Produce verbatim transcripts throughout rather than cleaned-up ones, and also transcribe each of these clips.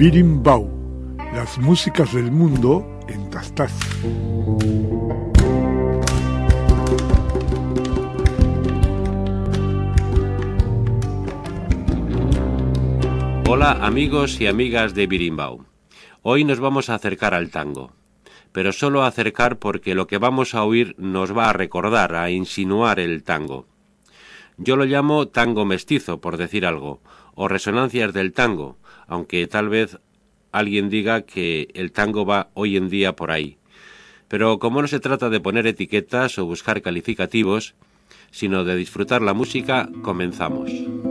Birimbau, las músicas del mundo en Tastás. Hola amigos y amigas de Birimbau. Hoy nos vamos a acercar al tango, pero solo a acercar porque lo que vamos a oír nos va a recordar, a insinuar el tango. Yo lo llamo tango mestizo, por decir algo, o resonancias del tango, aunque tal vez alguien diga que el tango va hoy en día por ahí. Pero como no se trata de poner etiquetas o buscar calificativos, sino de disfrutar la música, comenzamos.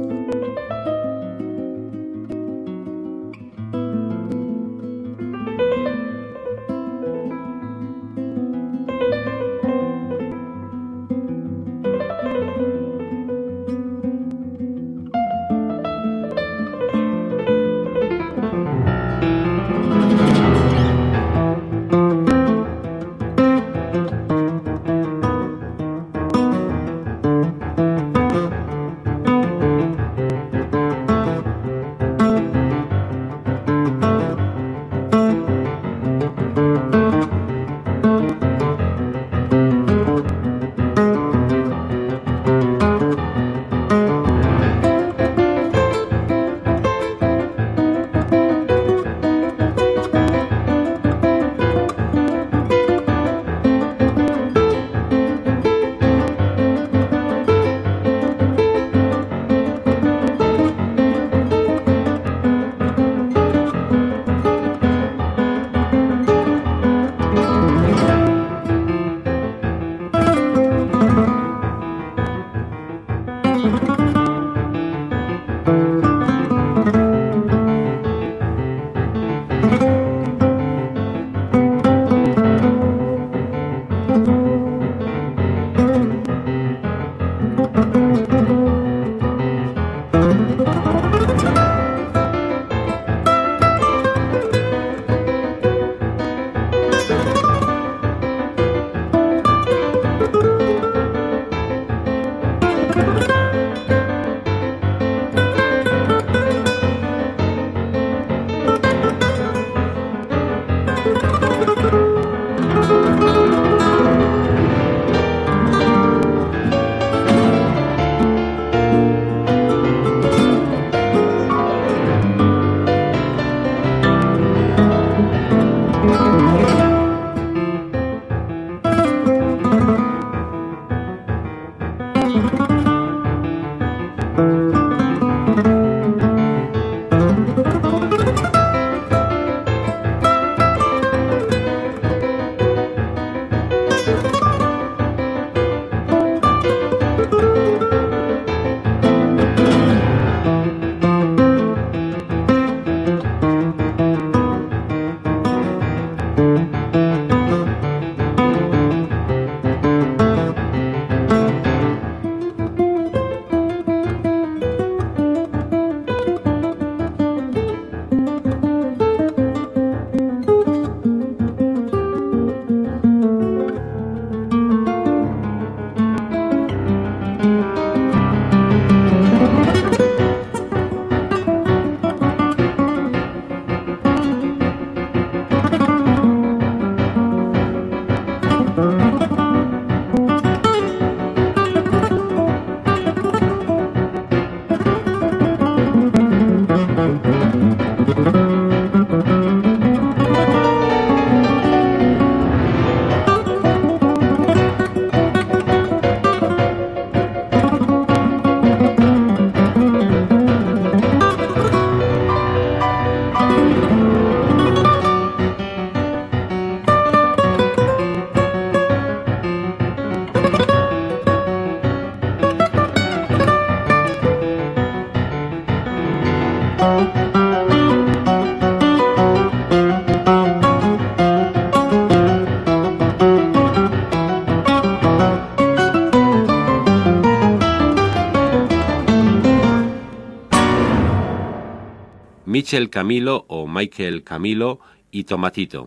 Michel Camilo o Michael Camilo y Tomatito,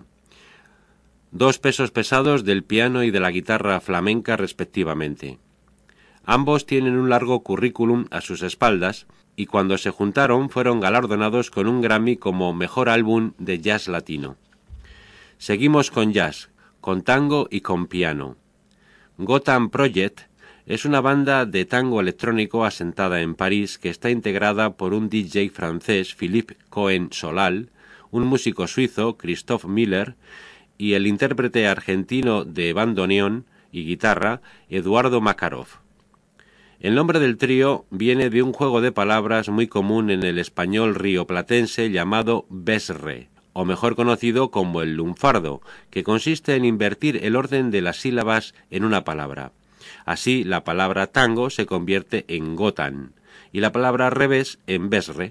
dos pesos pesados del piano y de la guitarra flamenca respectivamente. Ambos tienen un largo currículum a sus espaldas y cuando se juntaron fueron galardonados con un Grammy como Mejor Álbum de Jazz Latino. Seguimos con jazz, con tango y con piano. Gotham Project es una banda de tango electrónico asentada en París que está integrada por un D J francés, Philippe Cohen-Solal, un músico suizo, Christophe Miller, y el intérprete argentino de bandoneón y guitarra, Eduardo Makarov. El nombre del trío viene de un juego de palabras muy común en el español rioplatense llamado besre, o mejor conocido como el lunfardo, que consiste en invertir el orden de las sílabas en una palabra. Así, la palabra tango se convierte en Gotham y la palabra revés en besre.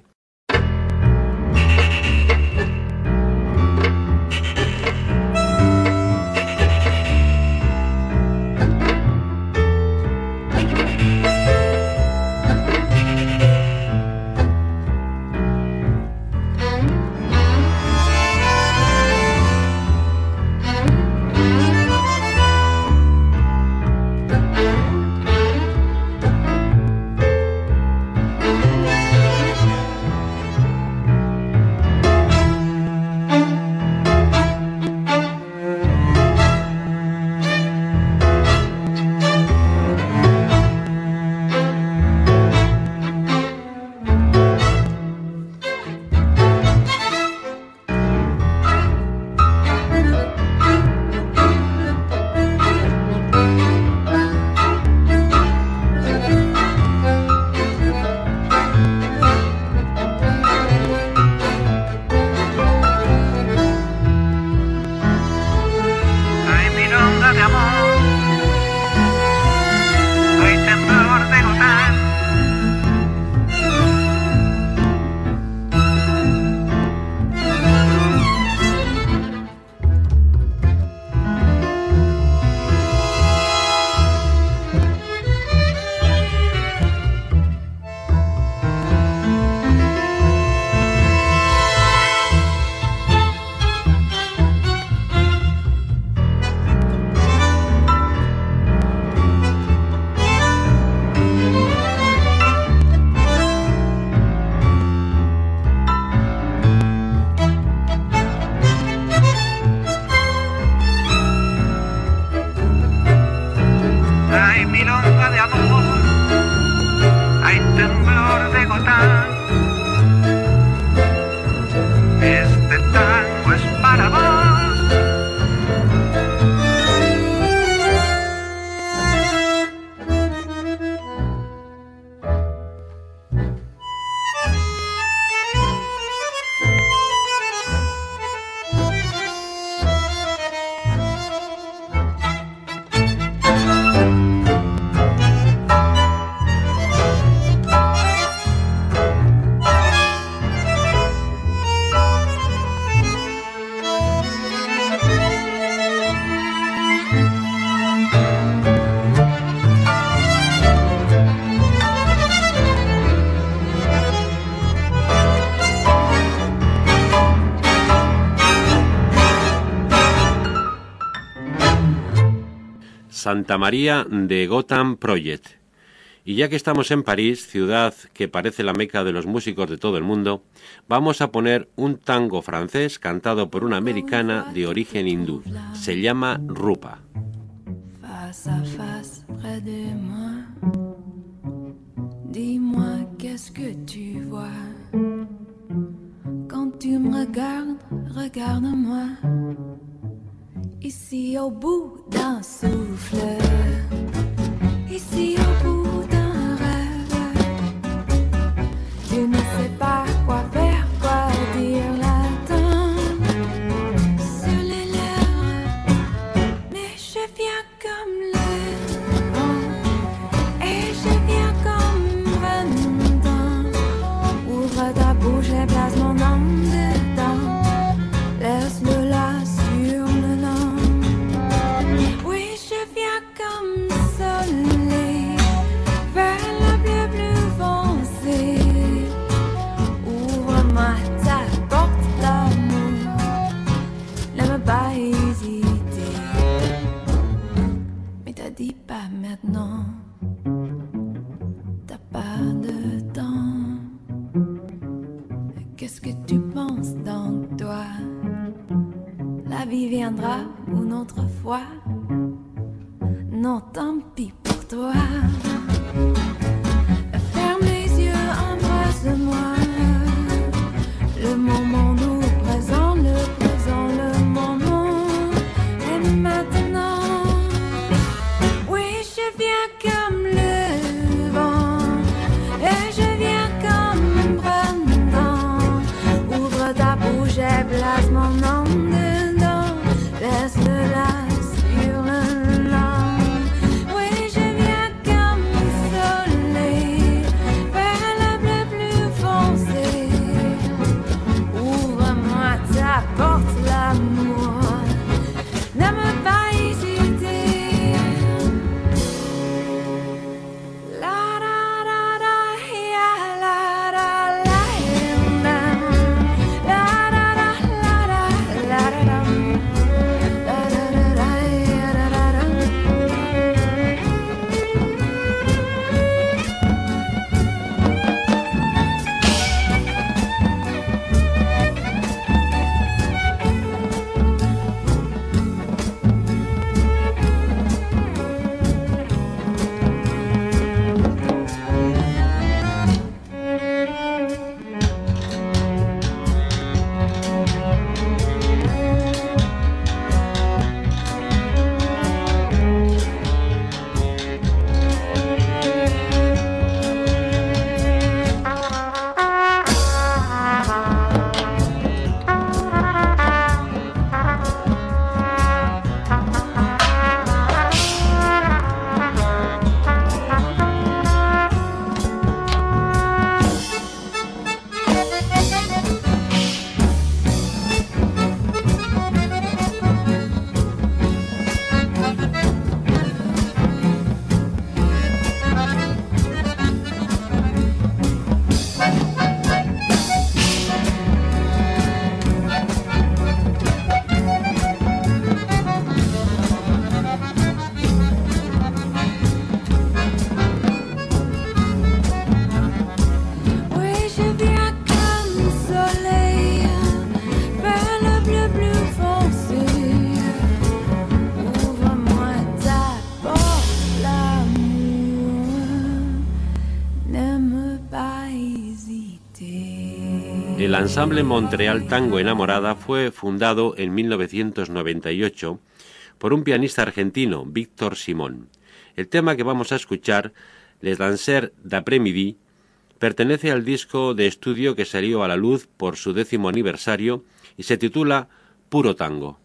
Santa María de Gotham Project. Y ya que estamos en París, ciudad que parece la meca de los músicos de todo el mundo, vamos a poner un tango francés cantado por una americana de origen hindú. Se llama Rupa. Face à face près de moi, dis-moi qu'est-ce que tu vois. Quand tu me regardes, regarde-moi. Ici au bout d'un souffle, ici au bout d'un rêve, je ne sais pas quoi faire, quoi dire là-dedans, sur les lèvres, mais je viens comme le vent, et je viens comme vingt ans. Ouvre ta bouche et place mon nom dedans, laisse-le là sur le long. Comme soleil vers le bleu bleu foncé, ouvre-moi ta porte d'amour, n'aime pas hésiter, mais t'as dit pas maintenant, t'as pas de temps. toi. La vie viendra une autre fois. Non, tant pis pour toi. Ferme les yeux, embrasse-moi. Le moment nous présente, le présent, le moment est maintenant. Oui, je viens comme le vent et je viens comme printemps. Ouvre ta bouche et place mon nom dedans. Laisse-le là sur le long. Oui, je viens comme le soleil vers le bleu plus foncé. Ouvre-moi ta porte, l'amour. Ne me pas hésiter. La da da da, ya la da la, la da da la da la da da, la da da da, ya da da da. Oui, je viens comme le soleil vers le bleu plus foncé. Ouvre-moi ta porte, l'amour. Ne me pas hésiter. El ensamble Montreal Tango Enamorada fue fundado en mil novecientos noventa y ocho por un pianista argentino, Víctor Simón. El tema que vamos a escuchar, Les Danseurs d'après-midi, pertenece al disco de estudio que salió a la luz por su décimo aniversario y se titula Puro Tango.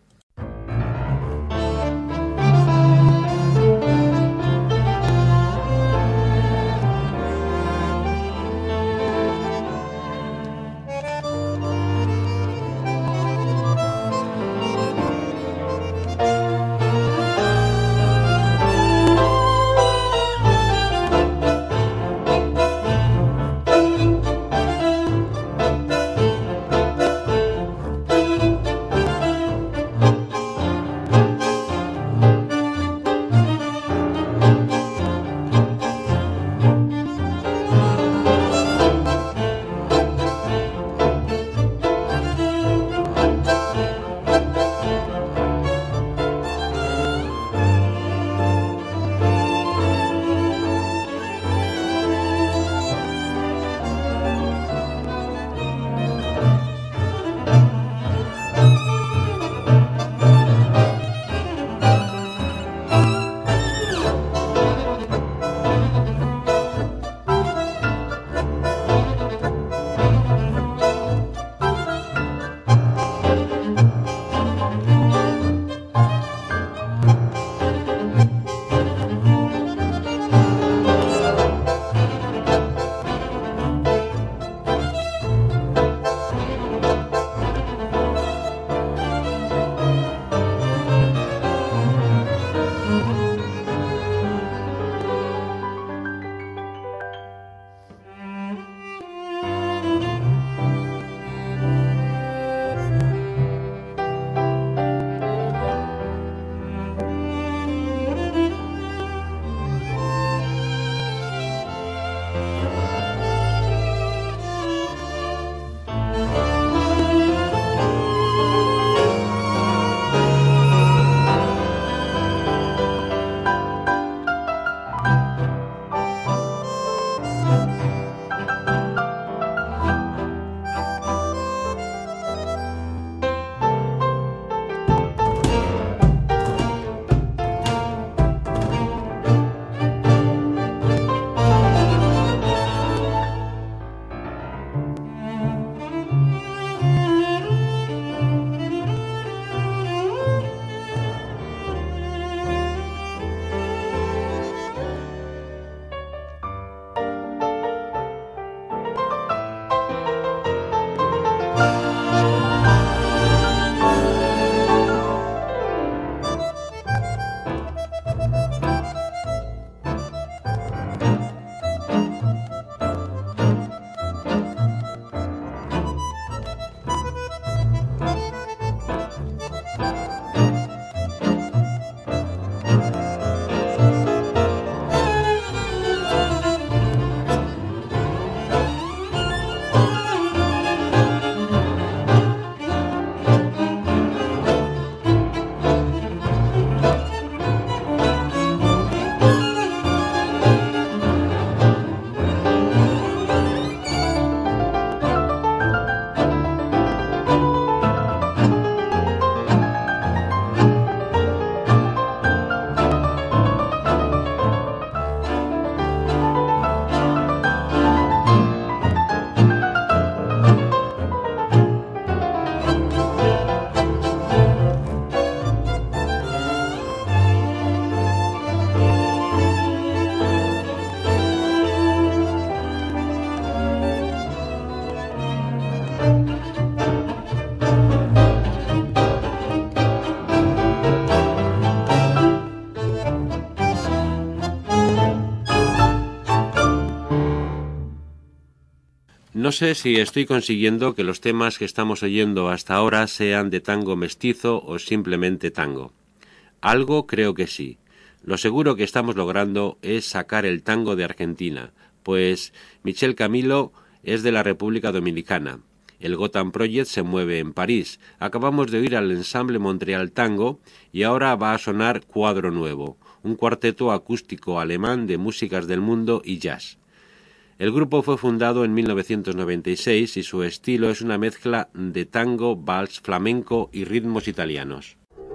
No sé si estoy consiguiendo que los temas que estamos oyendo hasta ahora sean de tango mestizo o simplemente tango. Algo creo que sí. Lo seguro que estamos logrando es sacar el tango de Argentina, pues Michel Camilo es de la República Dominicana. El Gotham Project se mueve en París. Acabamos de oír al ensamble Montreal Tango y ahora va a sonar Cuadro Nuevo, un cuarteto acústico alemán de músicas del mundo y jazz. El grupo fue fundado en mil novecientos noventa y seis y su estilo es una mezcla de tango, vals, flamenco y ritmos italianos.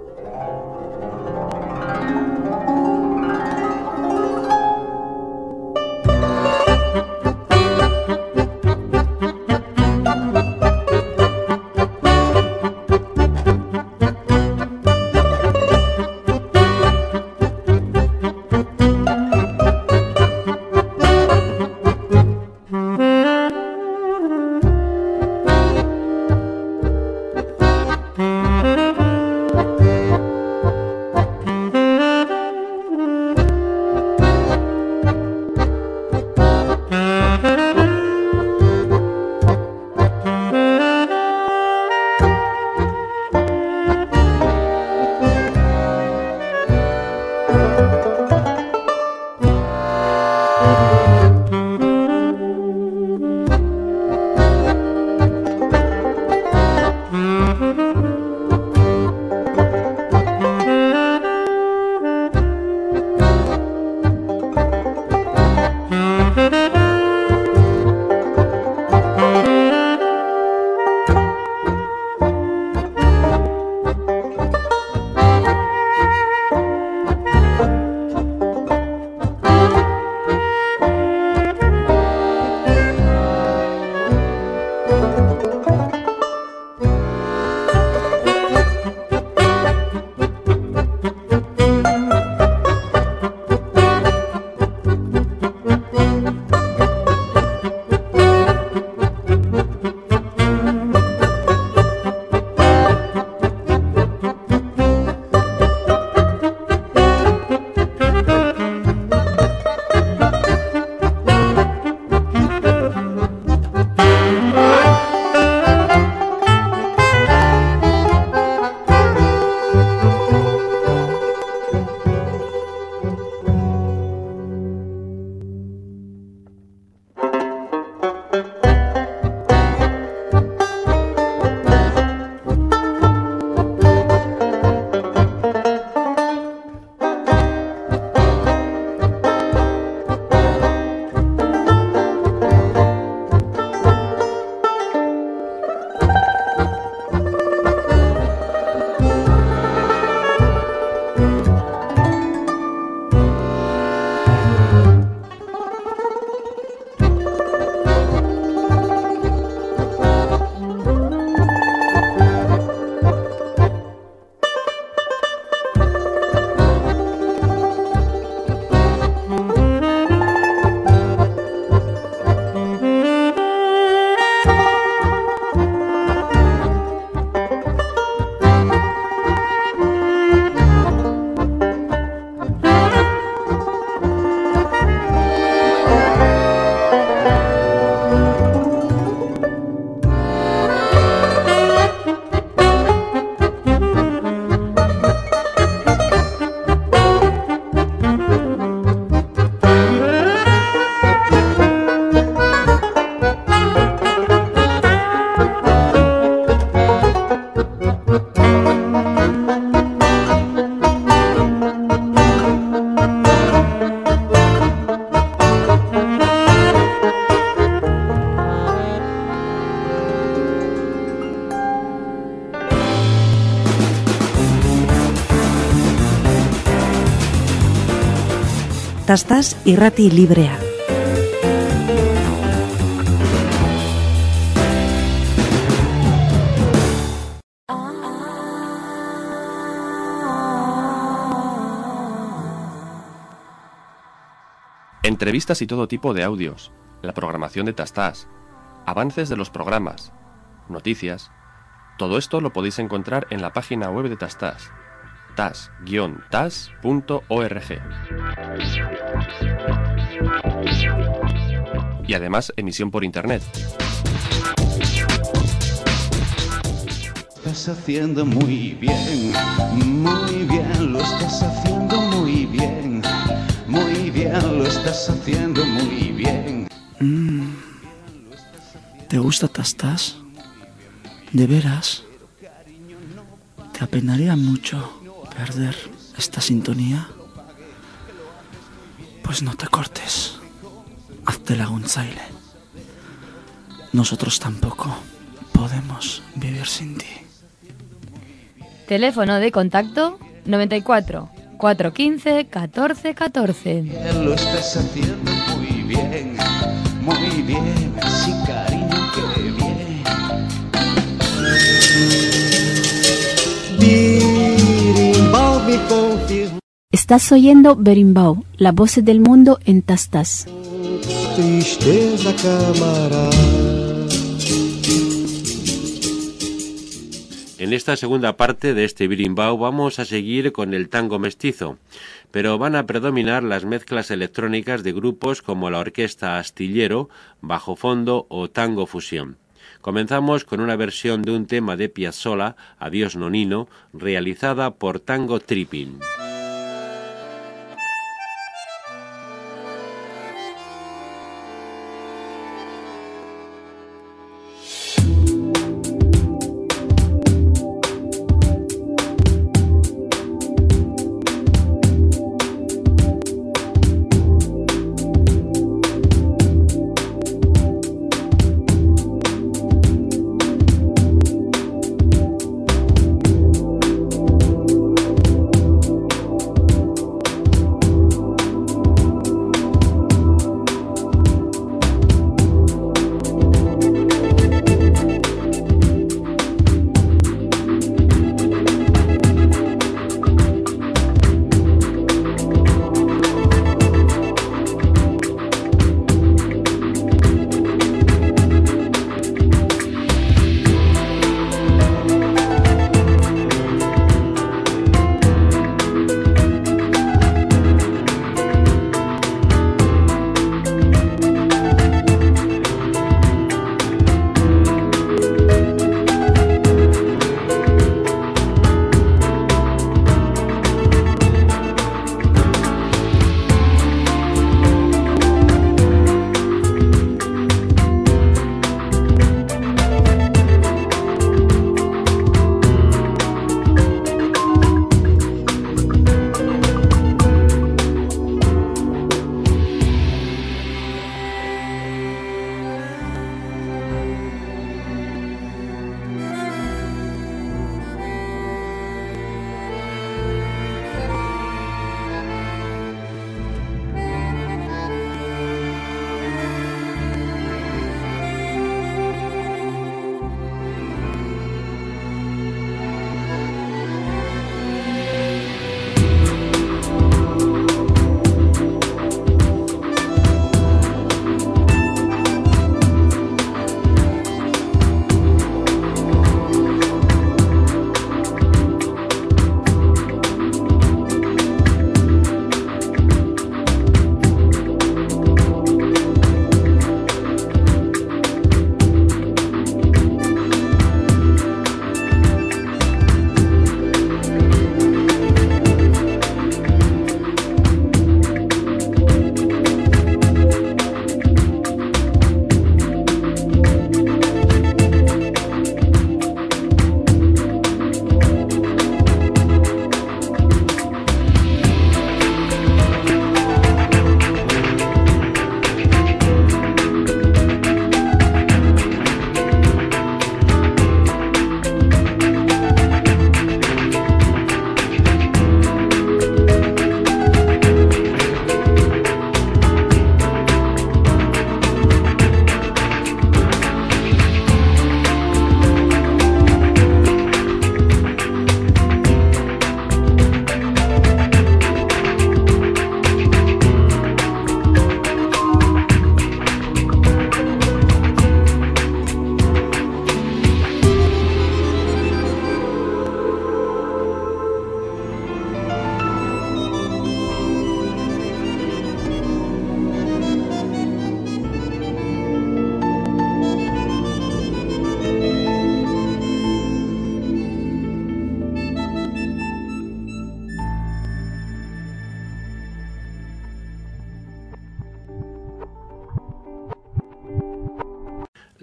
Tastaz irrati librea. Entrevistas y todo tipo de audios, la programación de Tastaz, avances de los programas, noticias. Todo esto lo podéis encontrar en la página web de Tastaz, tas guion tas punto org. Y además emisión por internet. estás haciendo muy bien, muy bien, lo estás haciendo muy bien, muy bien, lo estás haciendo muy bien. Mm. ¿Te gusta Tastas? ¿De veras? ¿Te apenaría mucho perder esta sintonía? Pues no te cortes. Hazte la gunzaile. Nosotros tampoco podemos vivir sin ti. Teléfono de contacto noventa y cuatro, cuatrocientos quince, catorce catorce. Lo estás haciendo muy bien, muy bien, sí cariño, qué bien. Birimbau me confirma. Estás oyendo Berimbau, la voz del mundo en Tastas. Tristeza, camarada. En esta segunda parte de este Birimbau vamos a seguir con el tango mestizo, pero van a predominar las mezclas electrónicas de grupos como la Orquesta Astillero, Bajo Fondo o Tango Fusión. Comenzamos con una versión de un tema de Piazzolla, Adiós Nonino, realizada por Tango Tripping.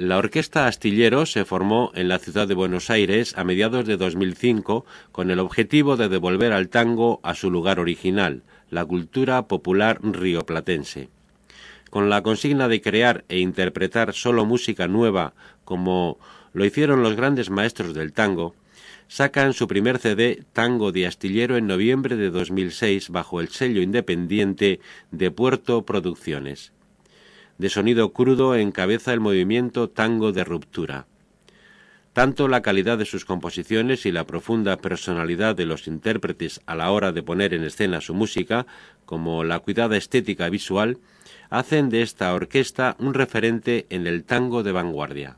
La Orquesta Astillero se formó en la ciudad de Buenos Aires a mediados de dos mil cinco con el objetivo de devolver al tango a su lugar original, la cultura popular rioplatense. Con la consigna de crear e interpretar solo música nueva, como lo hicieron los grandes maestros del tango, sacan su primer C D, Tango de Astillero, en noviembre de dos mil seis bajo el sello independiente de Puerto Producciones. De sonido crudo encabeza el movimiento Tango de Ruptura. Tanto la calidad de sus composiciones y la profunda personalidad de los intérpretes a la hora de poner en escena su música, como la cuidada estética visual, hacen de esta orquesta un referente en el tango de vanguardia.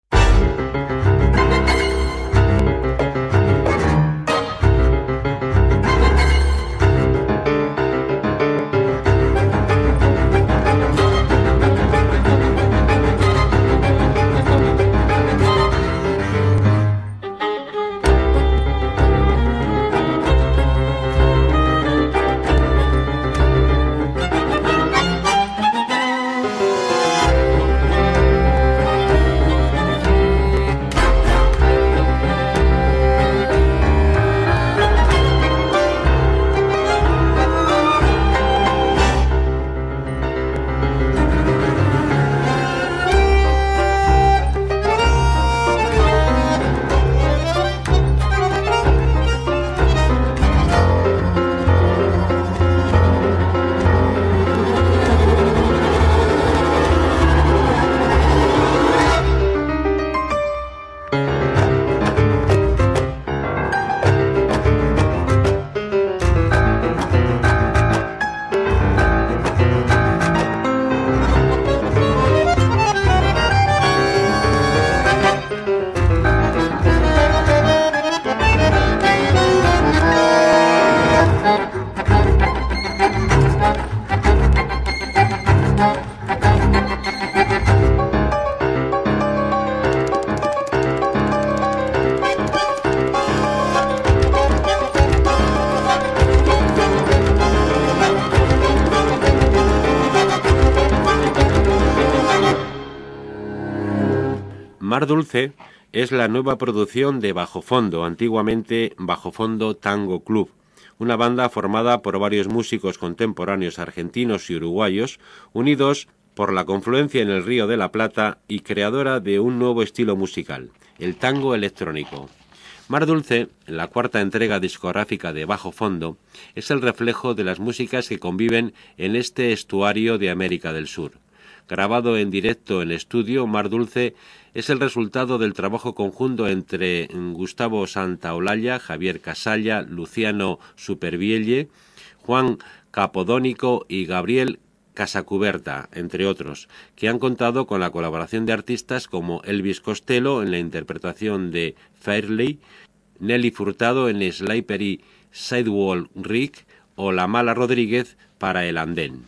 Mar Dulce es la nueva producción de Bajo Fondo, antiguamente Bajo Fondo Tango Club, una banda formada por varios músicos contemporáneos argentinos y uruguayos, unidos por la confluencia en el Río de la Plata y creadora de un nuevo estilo musical, el tango electrónico. Mar Dulce, la cuarta entrega discográfica de Bajo Fondo, es el reflejo de las músicas que conviven en este estuario de América del Sur. Grabado en directo en estudio, Mar Dulce es el resultado del trabajo conjunto entre Gustavo Santaolalla, Javier Casalla, Luciano Supervielle, Juan Capodónico y Gabriel Casacuberta, entre otros, que han contado con la colaboración de artistas como Elvis Costello en la interpretación de Fairley, Nelly Furtado en Slippery Sidewalk Rick o La Mala Rodríguez para El Andén.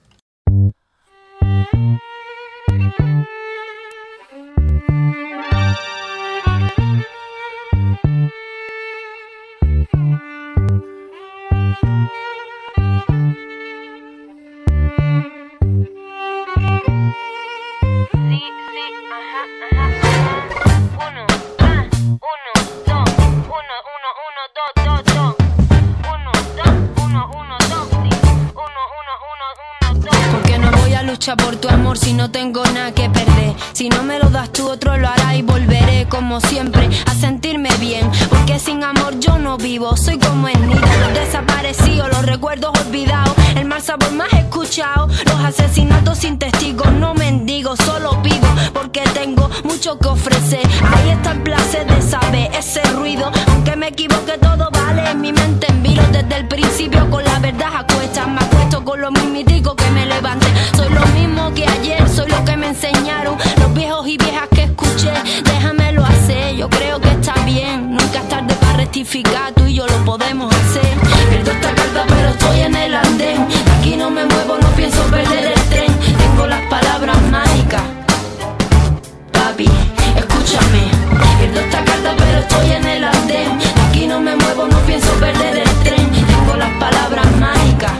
Por tu amor, si no tengo nada que perder, si no me lo das tú, otro lo hará y volveré como siempre a sentirme bien, porque sin amor yo no vivo. Soy como el nido, los desaparecidos, los recuerdos olvidados, el mal sabor más escuchado, los asesinatos sin testigos. No mendigo, solo pido porque tengo mucho que ofrecer. Ahí está el placer de saber ese ruido, aunque me equivoque todo vale. En mi mente en vilo desde el principio, con la verdad a cuestas, me acuesto con lo mismitico que me levanté. Soy lo mismo que ayer, soy lo que me enseñaron los viejos y viejas que escuché. Déjamelo hacer, yo creo que está bien. Nunca es tarde para rectificar, tú y yo lo podemos hacer. Pierdo esta carta pero estoy en el andén. De aquí no me muevo, no pienso perder el tren. Tengo las palabras mágicas, papi, escúchame. Pierdo esta carta pero estoy en el andén. De aquí no me muevo, no pienso perder el tren. Tengo las palabras mágicas,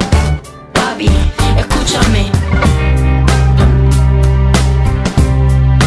papi, escúchame.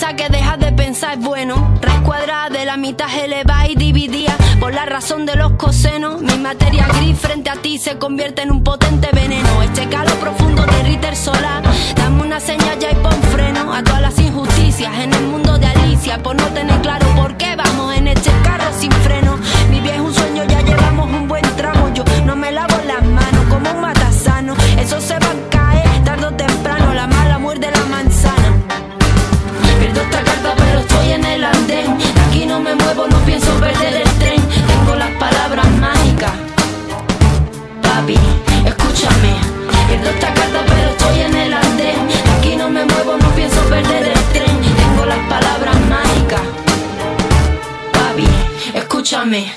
hasta que dejas de pensar es bueno. Raíz cuadrada de la mitad elevada y dividida por la razón de los cosenos. Mi materia gris frente a ti se convierte en un potente veneno. Este calor profundo derrite el solar. Dame una señal ya y pon freno a todas las injusticias en el mundo de Alicia, por no tener claro por qué vamos en este carro sin freno. Mi vida es un sueño, ya llevamos un buen tramo. Yo no me lavo las manos como un matasano. Eso se va a caer tarde o temprano. La mala muerde la manzana. Pierdo esta carta pero estoy en el andén. De aquí no me muevo, no pienso perder el tren. Tengo las palabras mágicas. Papi, escúchame. Pierdo esta carta pero estoy en el andén. De aquí no me muevo, no pienso perder el tren. Tengo las palabras mágicas. Papi, escúchame.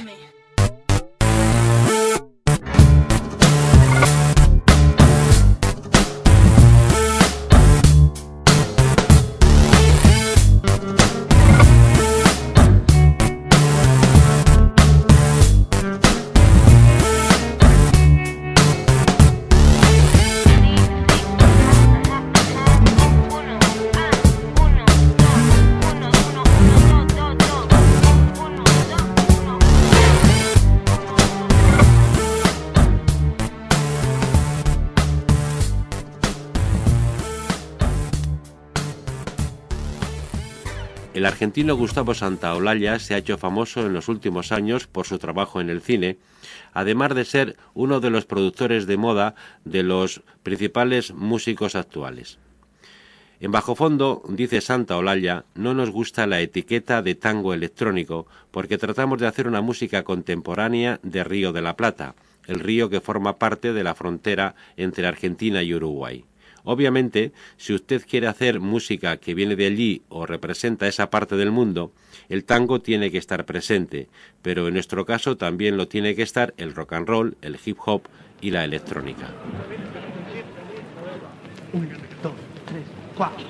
El argentino Gustavo Santaolalla se ha hecho famoso en los últimos años por su trabajo en el cine, además de ser uno de los productores de moda de los principales músicos actuales. En Bajo Fondo, dice Santaolalla, no nos gusta la etiqueta de tango electrónico porque tratamos de hacer una música contemporánea de Río de la Plata, el río que forma parte de la frontera entre Argentina y Uruguay. Obviamente, si usted quiere hacer música que viene de allí o representa esa parte del mundo, el tango tiene que estar presente, pero en nuestro caso también lo tiene que estar el rock and roll, el hip hop y la electrónica. Uno, dos, tres, cuatro.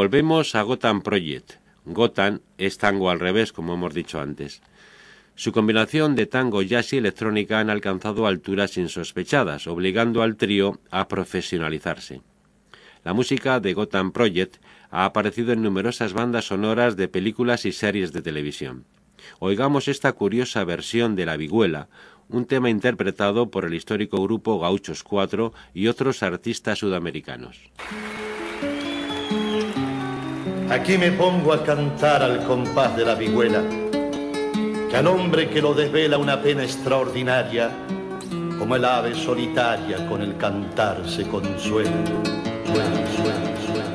Volvemos a Gotham Project. Gotham es tango al revés, como hemos dicho antes. Su combinación de tango, jazz y electrónica han alcanzado alturas insospechadas, obligando al trío a profesionalizarse. La música de Gotham Project ha aparecido en numerosas bandas sonoras de películas y series de televisión. Oigamos esta curiosa versión de La Vihuela, un tema interpretado por el histórico grupo Gauchos cuatro y otros artistas sudamericanos. Aquí me pongo a cantar al compás de la vihuela, que al hombre que lo desvela una pena extraordinaria, como el ave solitaria con el cantar se consuela. Suena, suena, suena.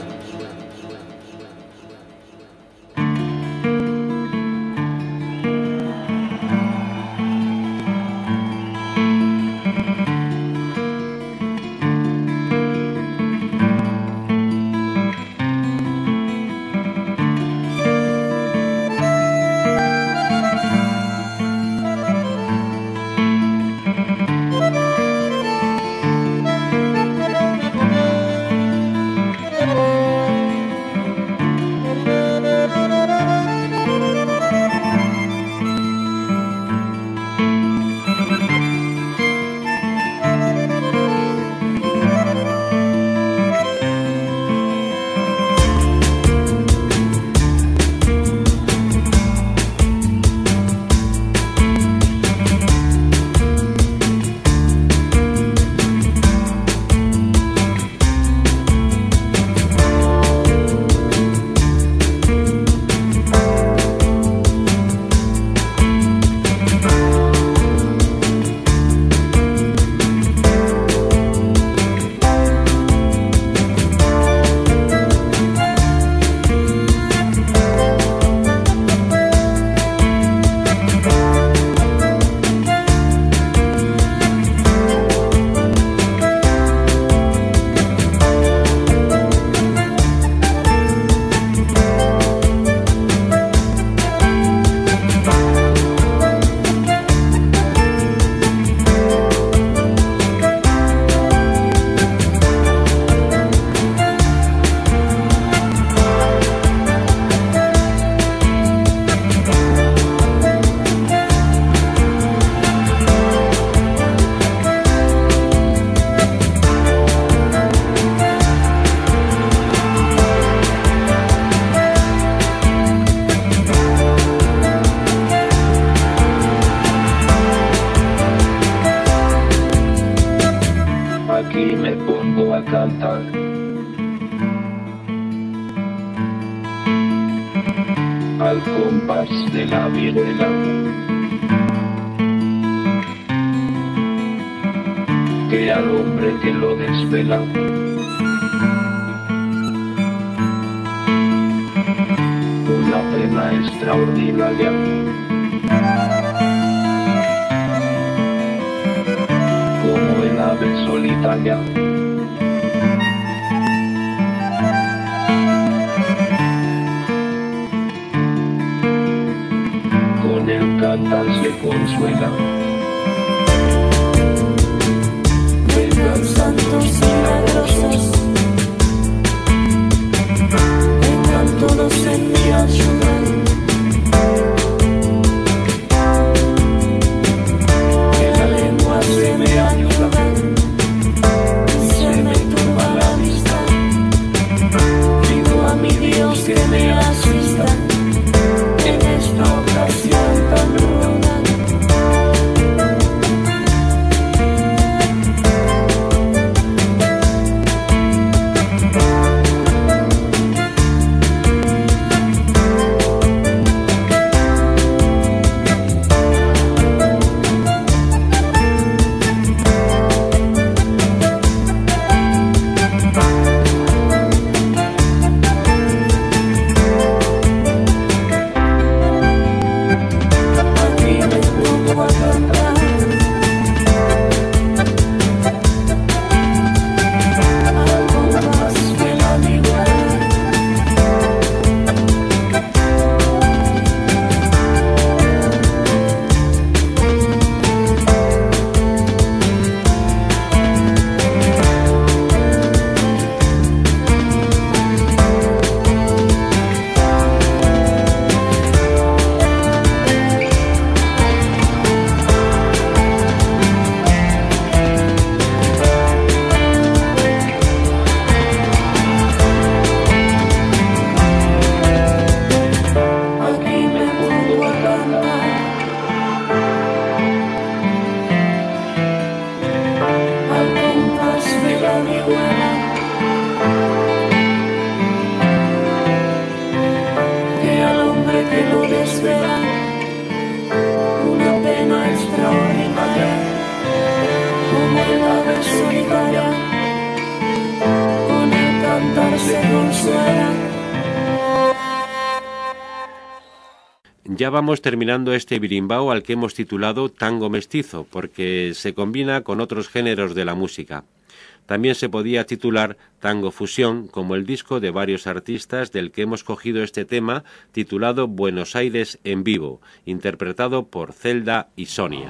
Al compás de la vihuela, que al hombre que lo desvela una pena extraordinaria, como el ave solitaria con el cantar se consuela. Vengan santos milagrosos, vengan todos en mi ayuda. Que la lengua se me ayuda, se me turba la vista. Pido a mi Dios que me asista en esta ocasión tan ruda. solitaria, con el cantar se consuela. Ya vamos terminando este birimbao al que hemos titulado Tango Mestizo, porque se combina con otros géneros de la música. También se podía titular Tango Fusión, como el disco de varios artistas del que hemos cogido este tema, titulado Buenos Aires en vivo, interpretado por Zelda y Sonia.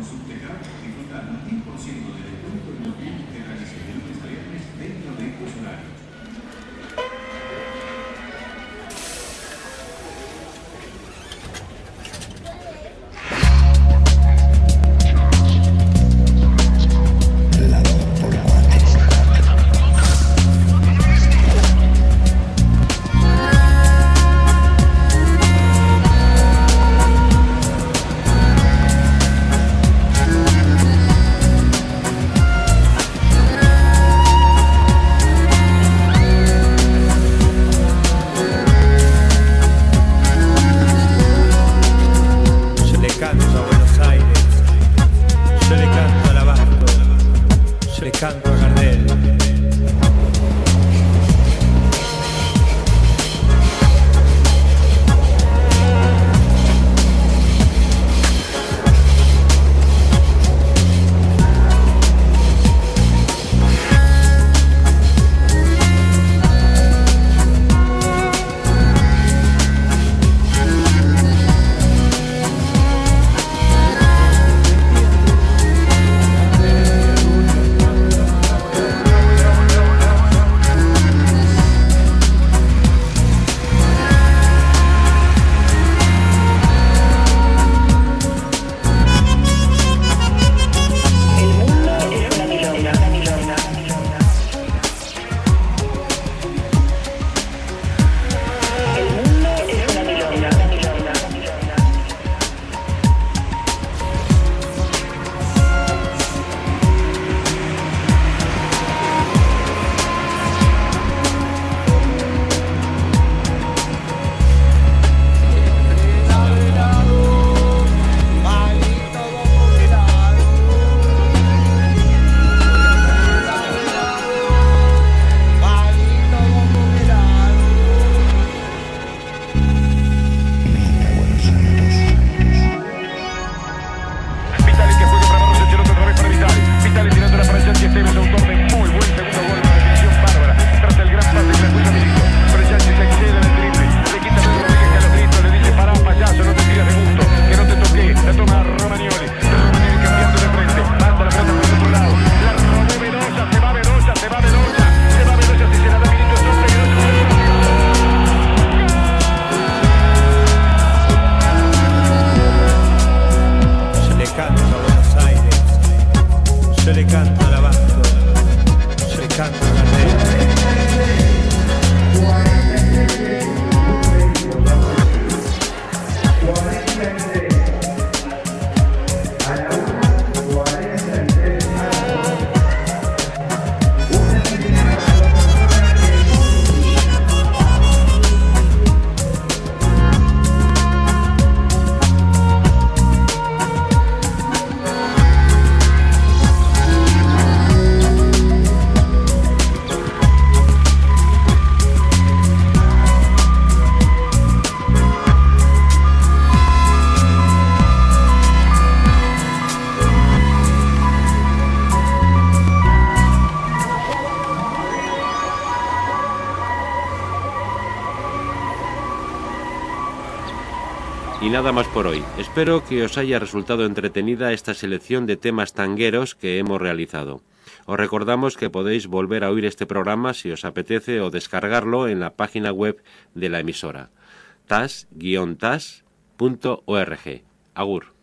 Y nada más por hoy. Espero que os haya resultado entretenida esta selección de temas tangueros que hemos realizado. Os recordamos que podéis volver a oír este programa si os apetece o descargarlo en la página web de la emisora, tas guion tas punto org. Agur.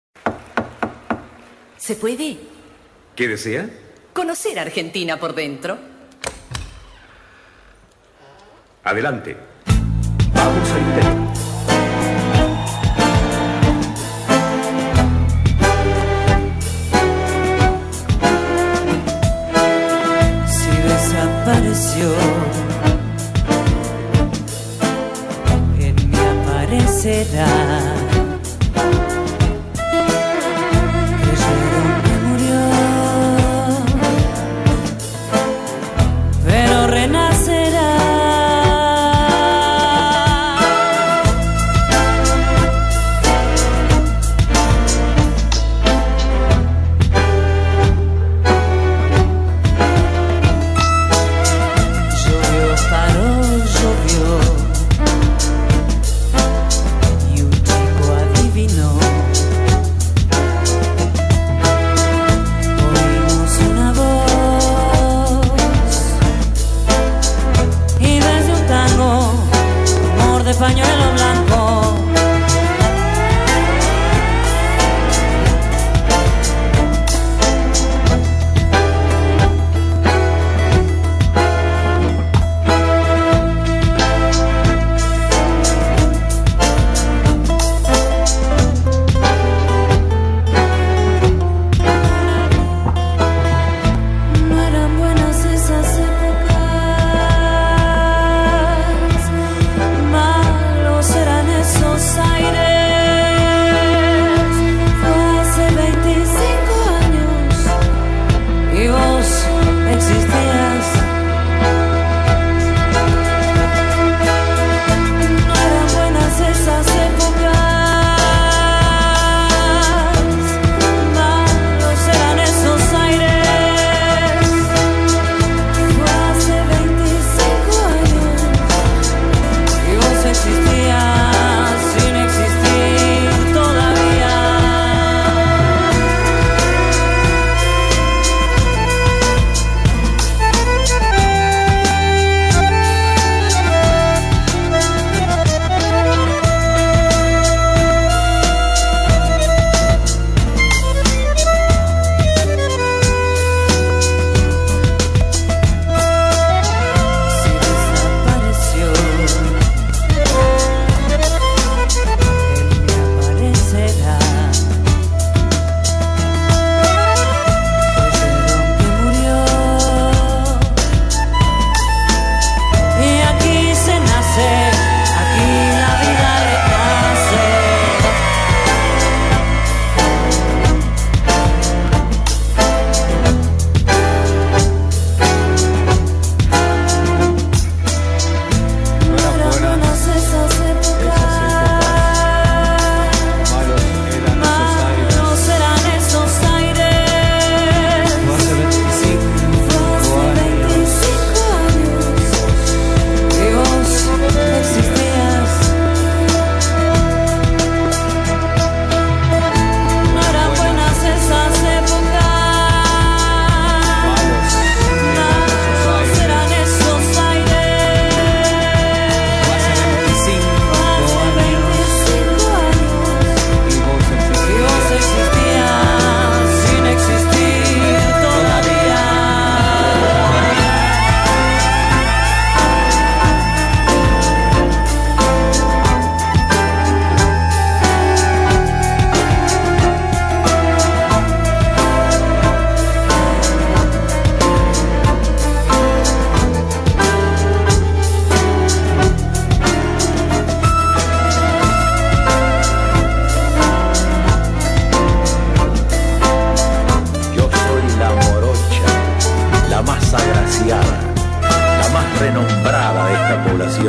¿Se puede? ¿Qué desea? Conocer Argentina por dentro. Adelante. Vamos a intentar. Desapareció, en mí aparecerá. Creyeron que murió,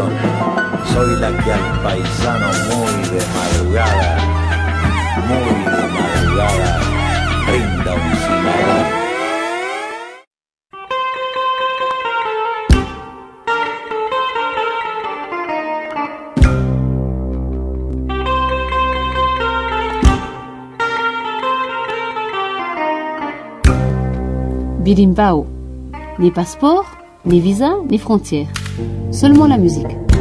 canción. Soy la que al paisano muy de madrugada, muy de madrugada, brinda un cimarrón. Birimbao. Ni passeport, ni visa, ni frontières. Seulement la musique.